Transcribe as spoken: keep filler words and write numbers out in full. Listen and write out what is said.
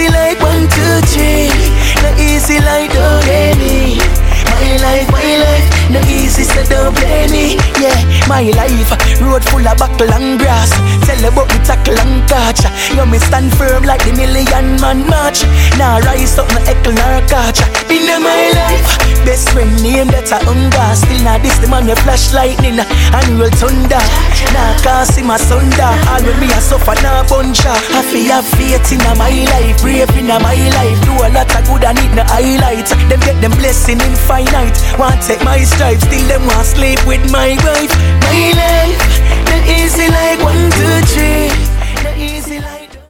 easy like one, two, three. Not easy like don't let me. My life, my life, no easy, so don't blame me. Yeah, my life, road full of buckle and grass. Tell about the tackle and catch. You me stand firm like the million man march. Now rise up, no echo nor catch. In my life, best friend name that's a hunger. Still not this, the man with flash lightning and roll thunder. Now can't see my thunder. All with me I suffer, now bunch. I feel have faith in my life, brave in my life. Do a lot of good and it no highlight. Them get them blessing infinite. Want take my stripes, still them want sleep with my wife. My life, not easy like one, two, three.